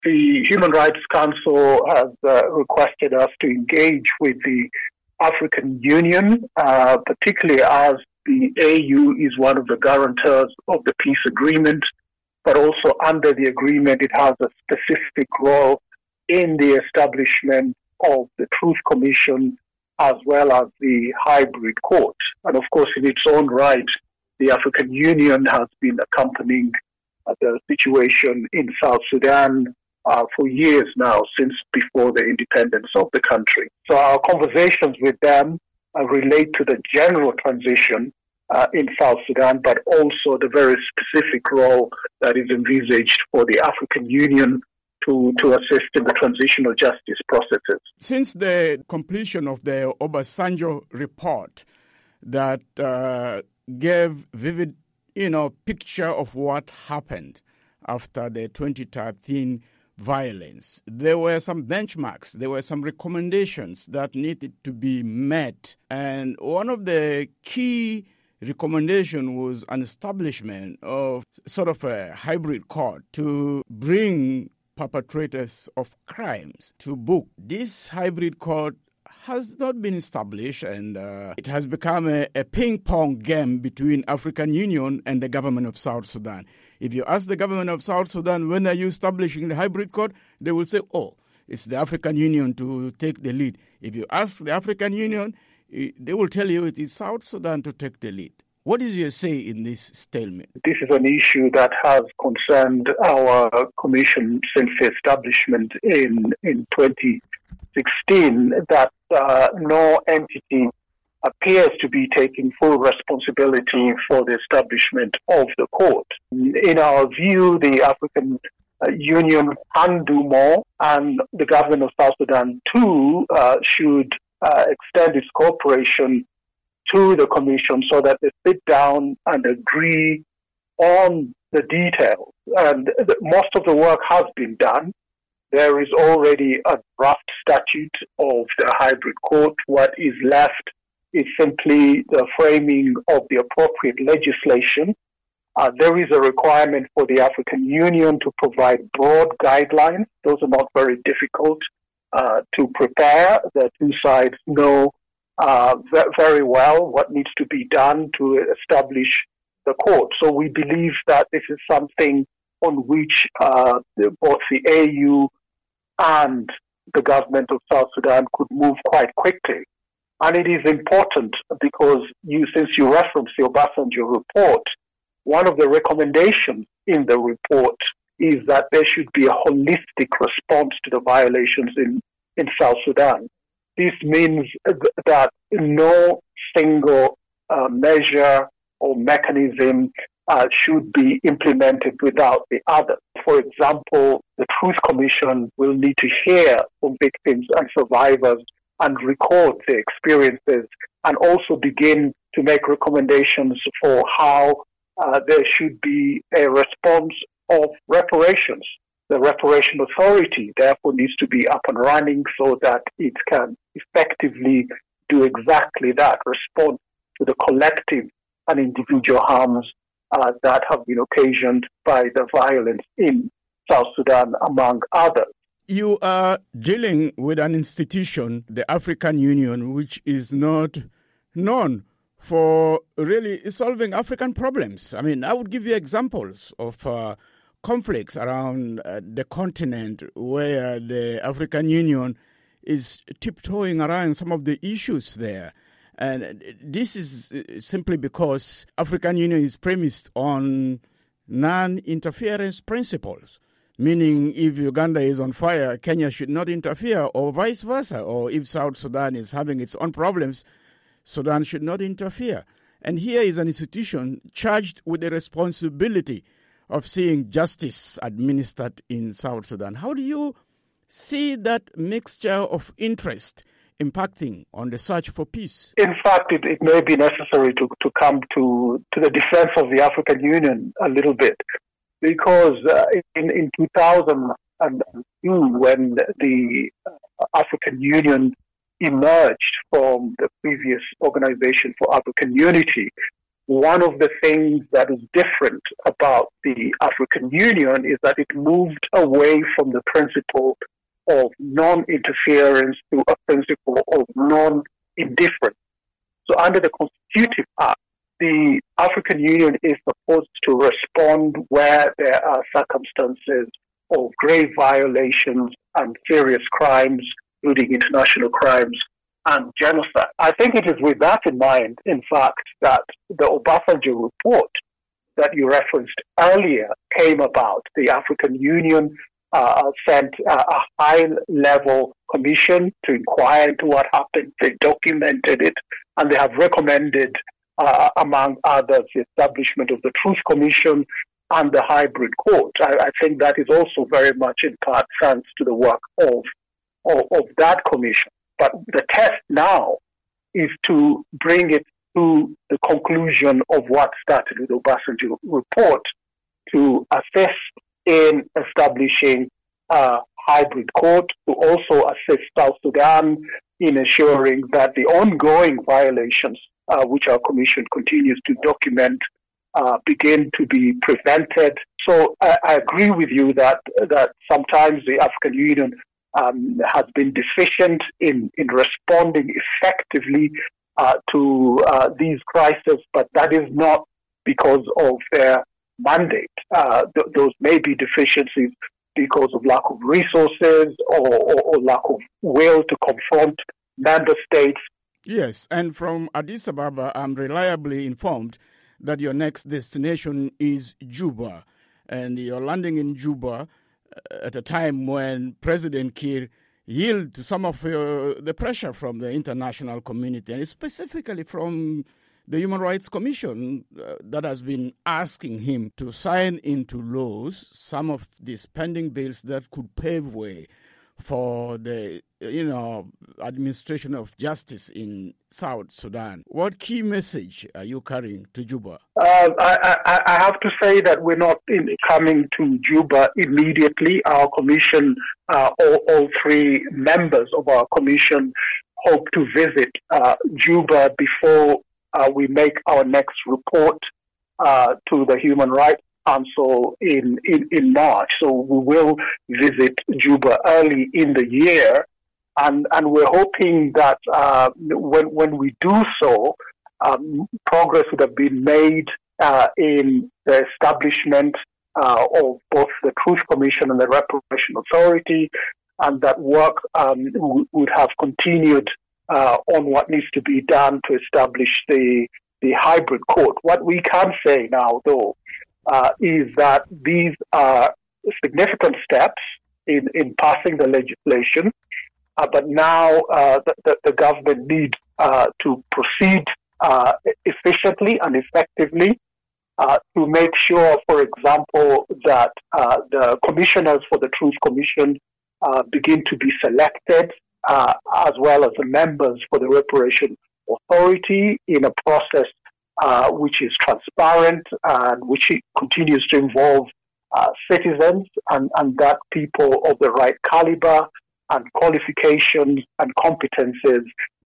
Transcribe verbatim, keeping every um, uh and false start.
The Human Rights Council has uh, requested us to engage with the African Union, uh, particularly as the A U is one of the guarantors of the peace agreement, but also under the agreement it has a specific role in the establishment of the Truth Commission as well as the hybrid court. And of course, in its own right, the African Union has been accompanying uh, the situation in South Sudan uh, for years now, since before the independence of the country. So our conversations with them uh, relate to the general transition uh, in South Sudan, but also the very specific role that is envisaged for the African Union to, to assist in the transitional justice processes. Since the completion of the Obasanjo report that uh, gave vivid, you know, picture of what happened after the twenty thirteen violence, there were some benchmarks, there were some recommendations that needed to be met. And one of the key recommendations was an establishment of sort of a hybrid court to bring perpetrators of crimes to book. This hybrid court has not been established, and uh, it has become a, a ping-pong game between African Union and the government of South Sudan. If you ask the government of South Sudan, when are you establishing the hybrid court, they will say, oh, it's the African Union to take the lead. If you ask the African Union, they will tell you it is South Sudan to take the lead. What is your say in this stalemate? This is an issue that has concerned our commission since the establishment in, in twenty sixteen, that uh, no entity appears to be taking full responsibility for the establishment of the court. In our view, the African uh, Union can do more, and the government of South Sudan too uh, should uh, extend its cooperation to the commission so that they sit down and agree on the details. And the, most of the work has been done. There is already a draft statute of the hybrid court. What is left is simply the framing of the appropriate legislation. Uh, there is a requirement for the African Union to provide broad guidelines. Those are not very difficult uh, to prepare. The two sides know Uh, very well what needs to be done to establish the court. So we believe that this is something on which uh, both the A U and the government of South Sudan could move quite quickly. And it is important because you, since you referenced the Obasanjo report, one of the recommendations in the report is that there should be a holistic response to the violations in, in South Sudan. This means that no single uh, measure or mechanism uh, should be implemented without the other. For example, the Truth Commission will need to hear from victims and survivors and record their experiences, and also begin to make recommendations for how uh, there should be a response of reparations. The reparation authority, therefore, needs to be up and running so that it can effectively do exactly that, respond to the collective and individual harms uh, that have been occasioned by the violence in South Sudan, among others. You are dealing with an institution, the African Union, which is not known for really solving African problems. I mean, I would give you examples of uh, conflicts around uh, the continent where the African Union is tiptoeing around some of the issues there. And this is simply because African Union is premised on non-interference principles, meaning if Uganda is on fire, Kenya should not interfere, or vice versa. Or if South Sudan is having its own problems, Sudan should not interfere. And here is an institution charged with the responsibility of seeing justice administered in South Sudan. How do you see that mixture of interest impacting on the search for peace? In fact, it, it may be necessary to, to come to, to the defense of the African Union a little bit, because uh, in, in two thousand two, when the African Union emerged from the previous Organization for African Unity, one of the things that is different about the African Union is that it moved away from the principle of non-interference to a principle of non-indifference. So under the Constitutive Act, the African Union is supposed to respond where there are circumstances of grave violations and serious crimes, including international crimes and genocide. I think it is with that in mind, in fact, that the Obasanjo report that you referenced earlier came about. The African Union uh, sent uh, a high-level commission to inquire into what happened. They documented it, and they have recommended, uh, among others, the establishment of the Truth Commission and the hybrid court. I, I think that is also very much in part thanks to the work of, of, of that commission. But the test now is to bring it to the conclusion of what started with the Obasanjo report, to assist in establishing a hybrid court, to also assist South Sudan in ensuring that the ongoing violations, uh, which our commission continues to document, uh, begin to be prevented. So I, I agree with you that that sometimes the African Union um, has been deficient in, in responding effectively uh, to uh, these crises, but that is not because of their mandate. Uh, th- those may be deficiencies because of lack of resources or, or, or lack of will to confront member states. Yes, and from Addis Ababa, I'm reliably informed that your next destination is Juba, and you're landing in Juba at a time when President Kiir yielded to some of uh, the pressure from the international community, and specifically from the Human Rights Commission uh, that has been asking him to sign into laws some of these pending bills that could pave way for the, you know, administration of justice in South Sudan. What key message are you carrying to Juba? Uh, I, I, I have to say that we're not in, coming to Juba immediately. Our commission, uh, all, all three members of our commission, hope to visit uh, Juba before uh, we make our next report uh, to the Human Rights Council in, in, in March. So we will visit Juba early in the year, and, and we're hoping that uh, when, when we do so, um, progress would have been made uh, in the establishment uh, of both the Truth Commission and the Reparation Authority, and that work um, w- would have continued uh, on what needs to be done to establish the, the hybrid court. What we can say now, though, Uh, is that these are significant steps in, in passing the legislation, uh, but now uh, the, the, the government needs uh, to proceed uh, efficiently and effectively uh, to make sure, for example, that uh, the commissioners for the Truth Commission uh, begin to be selected, uh, as well as the members for the Reparation Authority, in a process Uh, which is transparent and which continues to involve uh, citizens, and, and that people of the right caliber and qualifications and competences